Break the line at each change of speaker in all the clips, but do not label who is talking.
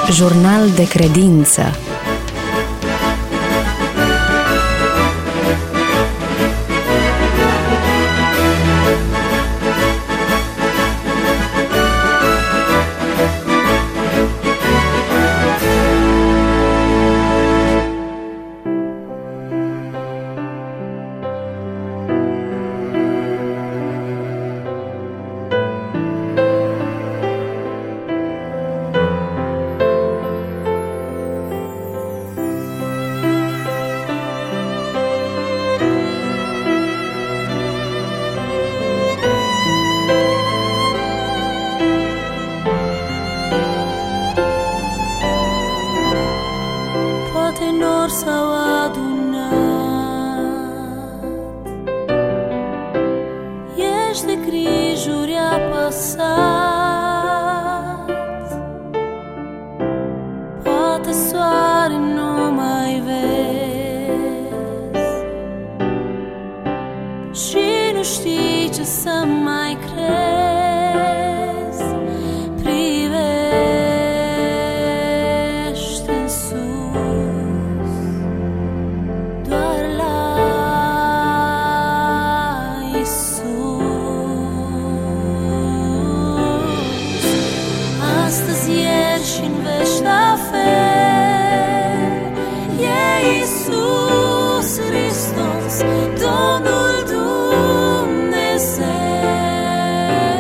Jurnal de credință.
Nori s-au adunat, ești de grijuri apăsat. Poate soare nu mai vezi și nu știi ce să mai crezi. Astăzi, ieri și-n veci la fel, e Iisus Hristos, Domnul Dumnezeu.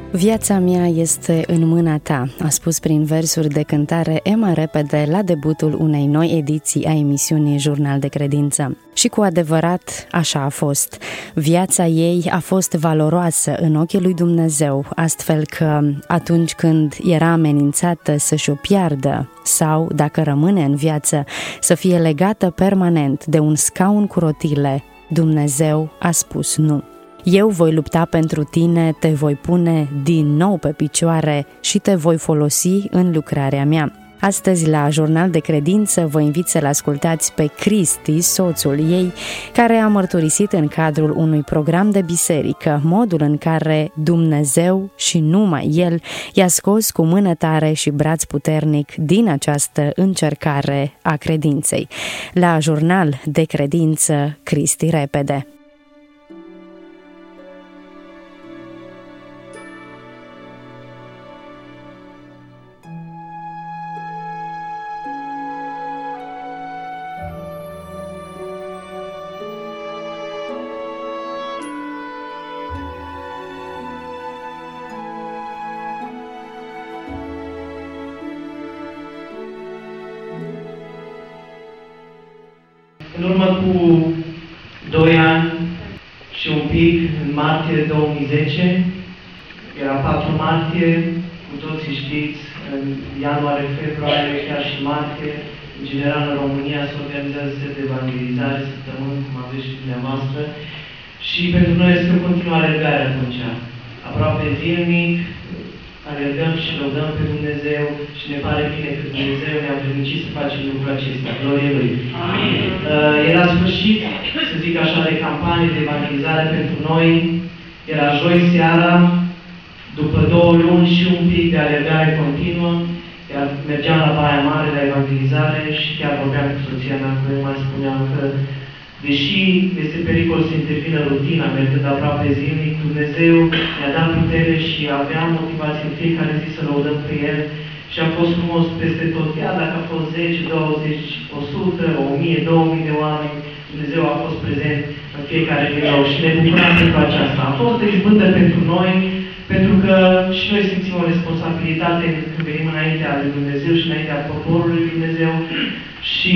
Viața mea este în mâna ta, a spus prin versuri de cântare Emma Repede la debutul unei noi ediții a emisiunii Jurnal de Credință. Și cu adevărat așa a fost. Viața ei a fost valoroasă în ochii lui Dumnezeu, astfel că atunci când era amenințată să-și o piardă sau, dacă rămâne în viață, să fie legată permanent de un scaun cu rotile, Dumnezeu a spus nu. Eu voi lupta pentru tine, te voi pune din nou pe picioare și te voi folosi în lucrarea mea. Astăzi, la Jurnal de Credință, vă invit să-l ascultați pe Cristi, soțul ei, care a mărturisit în cadrul unui program de biserică modul în care Dumnezeu și numai El i-a scos cu mână tare și braț puternic din această încercare a credinței. La Jurnal de Credință, Cristi Repede.
În urmă cu 2 ani și un pic, în martie 2010, era 4 martie, cu toții știți, în ianuarie, februarie, chiar și martie, în general în România se organizează set de evangelizare, săptămâni, cum aveți și dumneavoastră, și pentru noi este o continuă alergare atunci. Aproape zilnic, alergăm și lăudăm pe Dumnezeu și ne pare bine că Dumnezeu ne-a permis să facem lucrul acesta. Glorie Lui! Amin. Era sfârșit, să zic așa, de campanie de evangelizare pentru noi. Era joi seara, după 2 luni și un pic de alergare continuă, iar mergeam la Baia Mare la evangelizare și chiar vorbeam cu soția mea, cu ea, mai spuneam că deși este pericol să intervină rutina, mergând aproape zilnic, Dumnezeu ne-a dat putere și aveam motivație în fiecare zi să lăudăm pe El și a fost frumos peste tot. Iar dacă a fost 10, 20, 100, 1000, 2000 de oameni, Dumnezeu a fost prezent în fiecare birou și ne bucurăm pentru aceasta. A fost o izbândă pentru noi, pentru că și noi simțim o responsabilitate când venim înaintea lui Dumnezeu și înaintea poporului lui Dumnezeu și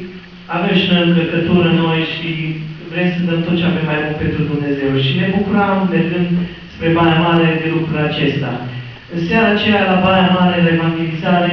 avem și noi încărcătură în noi și vrem să dăm tot ce avem mai bun pentru Dumnezeu. Și ne bucuram mergând spre Baia Mare de lucrul acesta. În seara aceea, la Baia Mare, la evangelizare,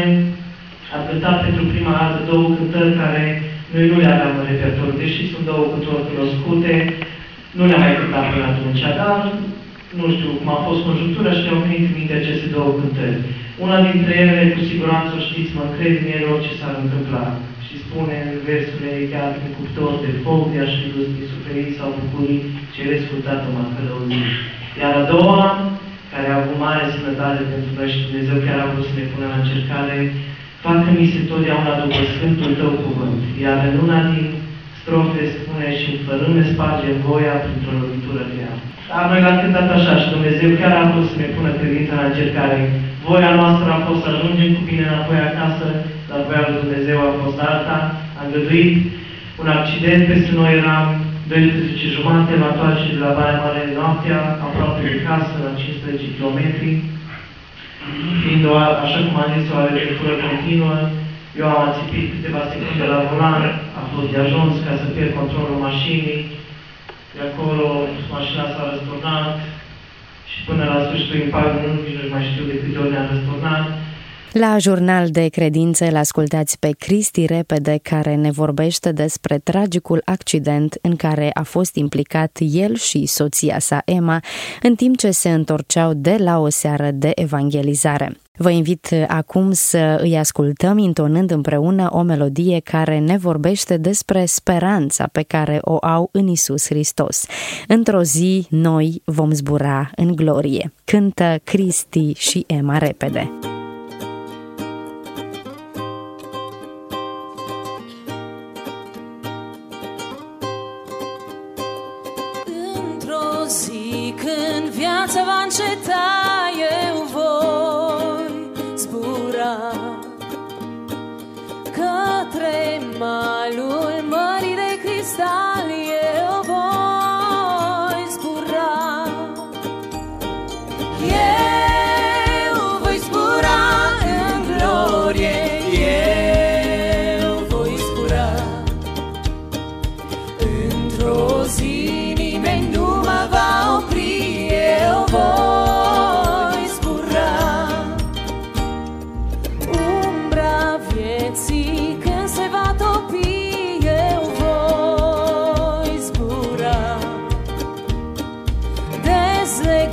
am cântat pentru prima dată 2 cântări care noi nu le aveam în repertoriu, deși sunt 2 cântări cunoscute, nu le-am mai cântat până atunci, dar nu știu cum a fost conjunctura și ne-au venit în minte aceste 2 cântări. Una dintre ele, cu siguranță o știți, mă încred în ele orice s-ar întâmpla. Și spune în versurile, chiar în cuptor de foc, de aș fi dus de suferit sau bucurii, cerescul Tatăl m-a călăuzit. Iar a doua, care a avut mare sănătate pentru noi și Dumnezeu chiar a vrut să ne pună la încercare, facă-mi se totdeauna după Sfântul Tău cuvânt. Iar în una din strofe spune și fărâme sparge voia printr-o lovitură de ea. Dar noi l-am cântat așa și Dumnezeu chiar a vrut să ne pună credința la încercare. Voia noastră a fost să ajungem cu bine înapoi acasă, dar voia lui Dumnezeu a fost alta. A îngăduit un accident peste noi, eram 12:30 la întoarcere de la Baia Mare noaptea, aproape de casă, la 15 km. Fiind așa cum am zis, o alergătură continuă, eu am ațipit câteva secunde la volan, a fost de ajuns ca să pierd controlul mașinii. De acolo mașina s-a răsturnat și până la sfârșitul impactului nu mai știu de câte ori ne-am răsturnat.
La Jurnal de Credință îl ascultați pe Cristi Repede, care ne vorbește despre tragicul accident în care a fost implicat el și soția sa Emma în timp ce se întorceau de la o seară de evangelizare. Vă invit acum să îi ascultăm intonând împreună o melodie care ne vorbește despre speranța pe care o au în Iisus Hristos. Într-o zi noi vom zbura în glorie. Cântă Cristi și Emma Repede.
Într-o zi când viața va înceta, eu voi zbura către malul mării de cristal, eu voi zbura. Yeah!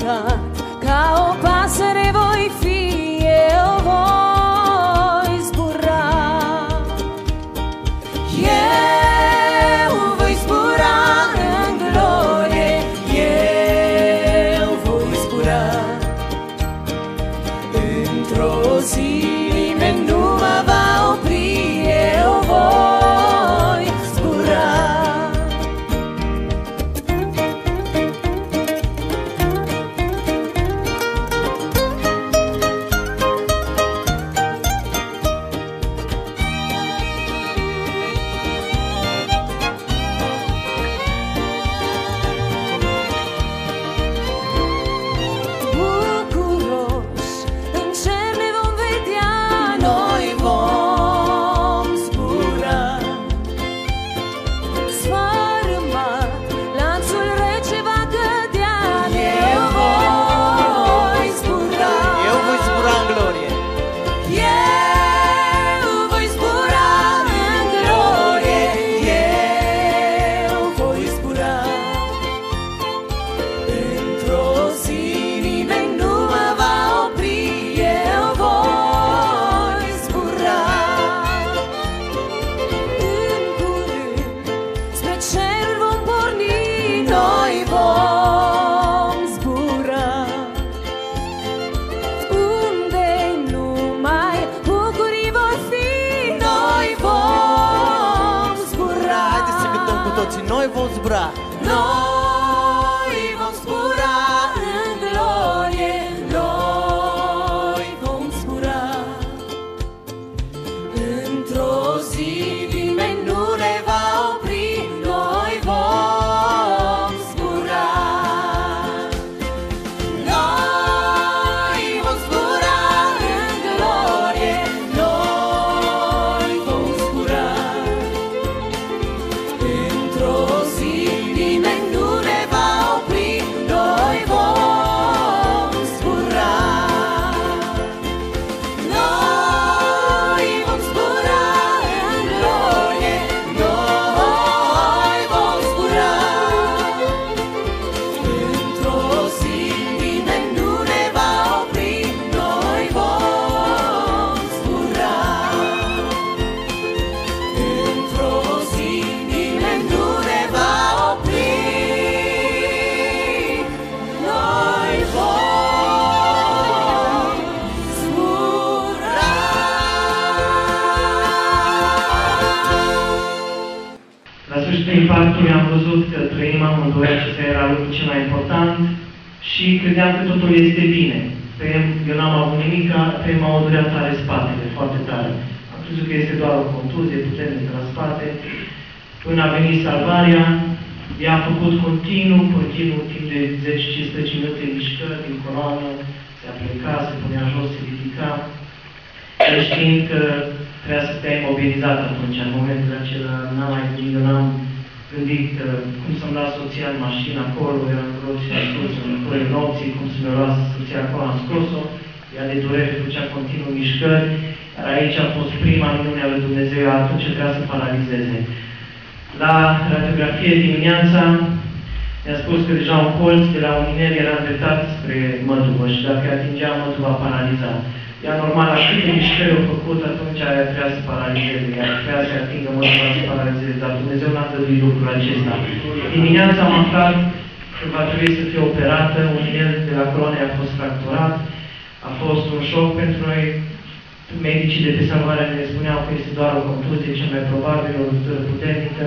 cântat, ca o pasăre voi fi, eu voi zbura. Eu voi zbura în glorie, eu voi zbura. Într-o zi nimeni nu mă va opri, eu voi zbura.
Noi vom zbura.
Noi vom zbura în glorie, noi vom zbura. Într-o zi nimeni nu ne va opri, noi vom zbura. Noi vom zbura în glorie, noi vom zbura. Într-o zi nimeni nu ne va opri, noi vom zbura. Noi vom zbura în glorie, noi vom zbura. Într-o zi nimeni nu ne va opri, noi vom zbura. Într-o zi nimeni nu ne va opri, noi vom zbura.
La sfârșitul impactului am văzut că trăim amândoi, acesta era lucrul cel mai important și credeam că totul este bine. Eu n-am avut nimic, m-a durat tare spatele, foarte tare. Am crezut că este doar o contuzie puternică la spate. Până a venit salvarea, ea a făcut continuu, timp de 10-15 minute mișcări din coloană, se apleca, se punea jos, se ridica. Știind că trebuia să stea imobilizat atunci, în momentul acela, n-am mai gândit, n-am gândit cum să-mi las soția în mașină acolo, eram rog și am scos în părul nopții, cum să-mi las soția acolo, am scos-o, ea de durere făcea continuu mișcări, iar aici a fost prima minune a lui Dumnezeu, atunci trebuia să paralizeze. La radiografie dimineața mi-a spus că deja un colț de la un inel era îndreptat spre măduvă și dacă atingea măduva paraliza. Ea normal, la câte mișcări au făcut, atunci aia trebuia să paralizeze, ea trebuia să atingă măduva să paralizeze, dar Dumnezeu n-a dăduit lucrul acesta. Dimineața am aflat că va trebui să fie operată, un inel de la coloane a fost fracturat, a fost un șoc pentru noi. Medicii de pe salvare ne spuneau că este doar o contuzie, cel mai probabil, o lovitură puternică.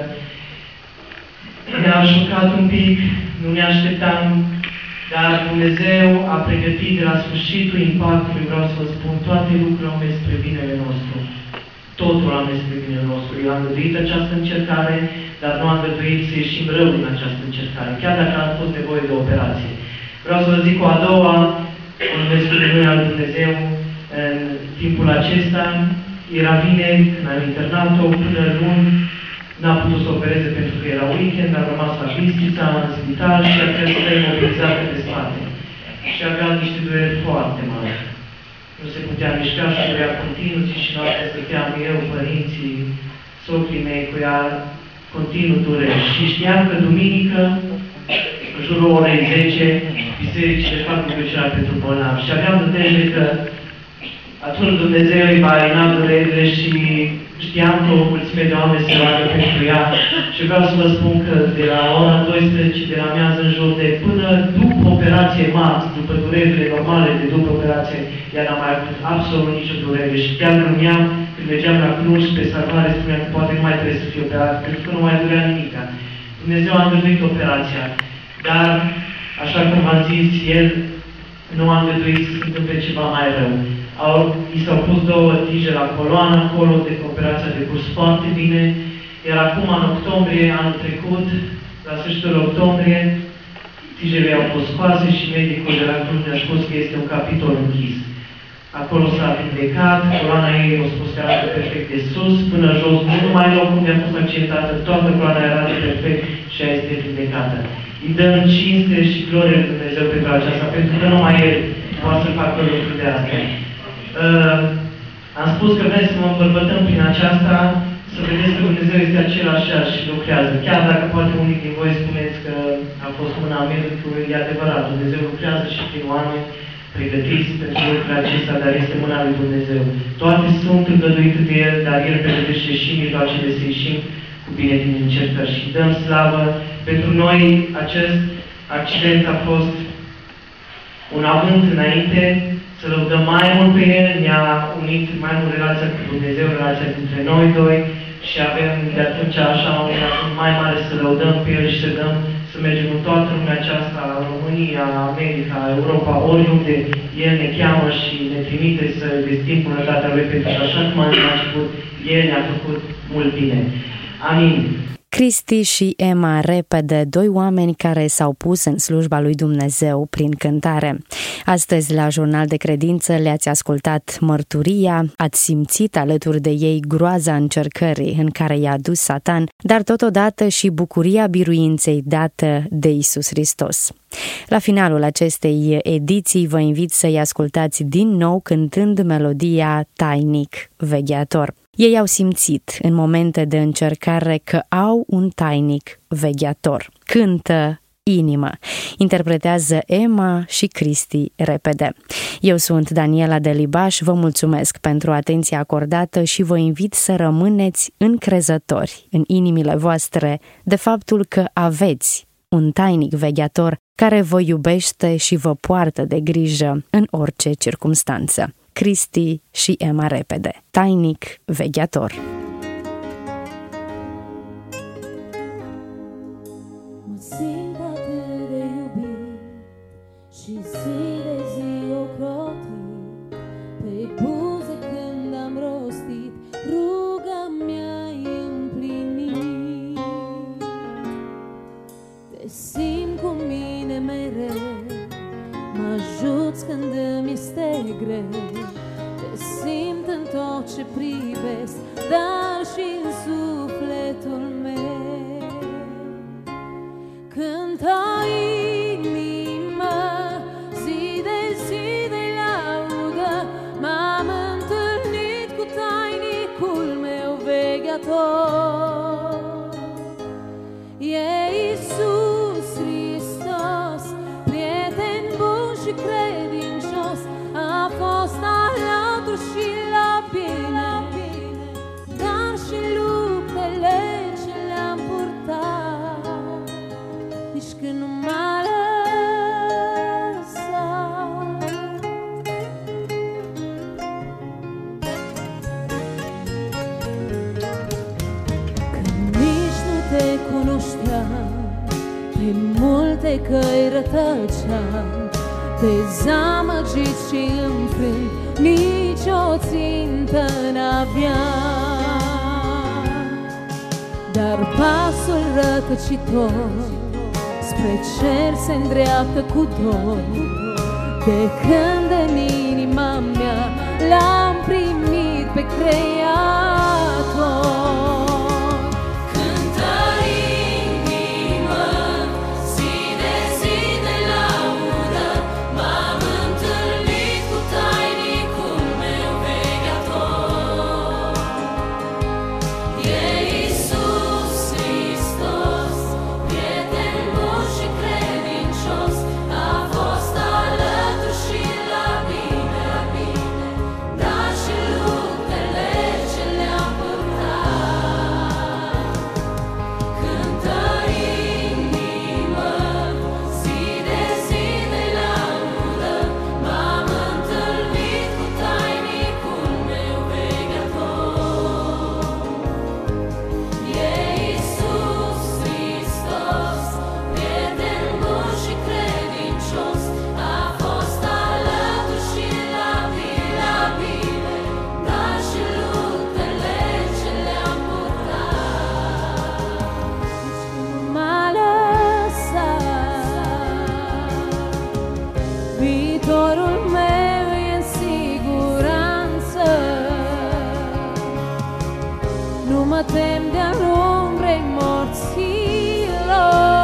Ne-a șocat un pic, nu ne așteptam, dar Dumnezeu a pregătit de la sfârșitul impactului, vreau să vă spun, toate lucrurile au mers spre binele nostru. Totul a mers spre binele nostru. El a îngăduit această încercare, dar nu a îngăduit să ieșim rău din această încercare, chiar dacă a fost nevoie de operație. Vreau să vă zic o a doua, o numesc de mâna lui Dumnezeu. În timpul acesta, era vineri, când am internat-o, până luni, n-a putut să opereze pentru că era weekend, a rămas la Bistrița, în spital și a trebuit să fie imobilizată pe spate. Și avea niște dureri foarte mari. Nu se putea mișca și durea continuu, și noaptea stăteam eu, părinții, socrii mei cu ea, continuu dureri. Și știam că duminică în jurul orei 10, bisericile fac rugăciunea pentru bolnavi. Și aveam nădejde că atunci Dumnezeu îi va alina durerile și știam că o mulțime de oameni se roagă pentru ea. Și vreau să vă spun că de la ora 12 de la amiază în jur de până după operație max, după durerile normale de după operație, ea n-a mai avut absolut nicio durere. Și chiar gândeam, când mergeam la Cluj, pe salvare, spuneam că poate nu mai trebuie să fie operat, pentru că nu mai durea nimic. Dumnezeu a îngăduit operația, dar, așa cum v-am zis, El nu a îngăduit să se întâmple ceva mai rău. I s-au pus 2 tije la coloană acolo, de operația a decurs foarte bine, iar acum, în octombrie, anul trecut, la sfârșitul octombrie, tijele au fost scoase și medicul de la Cluj ne-a spus că este un capitol închis. Acolo s-a vindecat, coloana ei a spus că arată perfect de sus, până jos, nu numai locul unde a fost accidentată, toată coloana arată perfect și ea este vindecată. Îi dăm cinste și glorie lui Dumnezeu pentru aceasta, pentru că numai El poate să facă lucruri de astea. Am spus că vrem să mă îmbărbătăm prin aceasta, să vedeți că Dumnezeu este același și lucrează. Chiar dacă poate unii din voi spuneți că a fost mâna medicului, e adevărat, Dumnezeu lucrează și prin oameni pregătiți pentru lucrurile acestea, dar este mâna lui Dumnezeu. Toate sunt îngăduite de El, dar El pregătește și mijloacele să ieșim cu bine din încercări. Și dăm slavă. Pentru noi acest accident a fost un avânt înainte, să lăudăm mai mult pe El, ne-a unit mai mult relația cu Dumnezeu, relația dintre noi doi și avem de atunci așa un acum mai mare să lăudăm pe El și să dăm, să mergem în toată lumea aceasta, România, America, Europa, oriunde El ne cheamă și ne trimite să vestim bunătatea Lui, pentru că așa cum am început, El ne-a făcut mult bine. Amin.
Cristi și Emma Repede, 2 oameni care s-au pus în slujba lui Dumnezeu prin cântare. Astăzi, la Jurnal de Credință, le-ați ascultat mărturia, ați simțit alături de ei groaza încercării în care i-a dus Satan, dar totodată și bucuria biruinței dată de Iisus Hristos. La finalul acestei ediții vă invit să-i ascultați din nou cântând melodia Tainic Vegheator. Ei au simțit în momente de încercare că au un tainic vegheator. Cântă inimă. Interpretează Emma și Cristi Repede. Eu sunt Daniela Delibaș, vă mulțumesc pentru atenția acordată și vă invit să rămâneți încrezători în inimile voastre de faptul că aveți un tainic vegheator care vă iubește și vă poartă de grijă în orice circumstanță. Cristi și Emma Repede, tainic vegheator.
Mă simt atât de iubit și zi de zi ocrotit pe buze când am rostit ruga mea-i împlinit. Te simt cu mine mereu, mă ajuți când îmi este greu. Te simt în tot ce privesc, dar și în sufletul meu. Cântă inima, zi de zi de laudă, m-am întâlnit cu tainicul meu vegheator. E Iisus Hristos, prieten bun și credincios, a fost alături și la bine, dar și luptele ce le-am purtat, nici când nu m-a lăsat. Când nici nu te cunoșteam, pe multe căi rătăceam, dezamăgit și înfrânt, nici o țintă n-aveam. Dar pasul rătăcitor spre cer se îndreaptă cu dor, de când în inima mea l-am primit pe Creator.
Iisus Hristos, prieten bun și credincios,
viitorul meu e în siguranță. Nu mă tem de-al umbrei morților.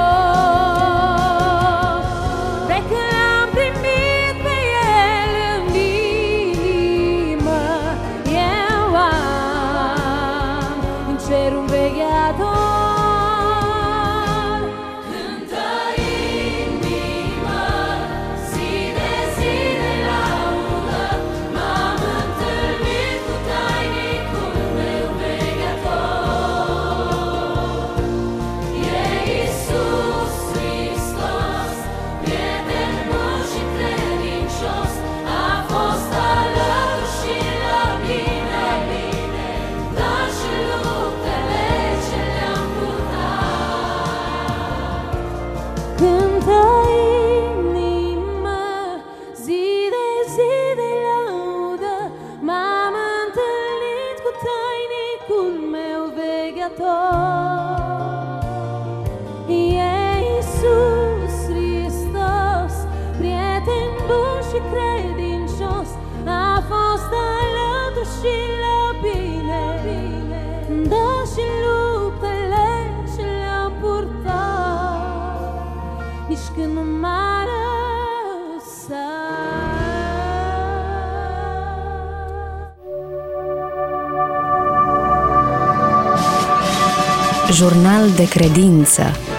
Jurnal de credință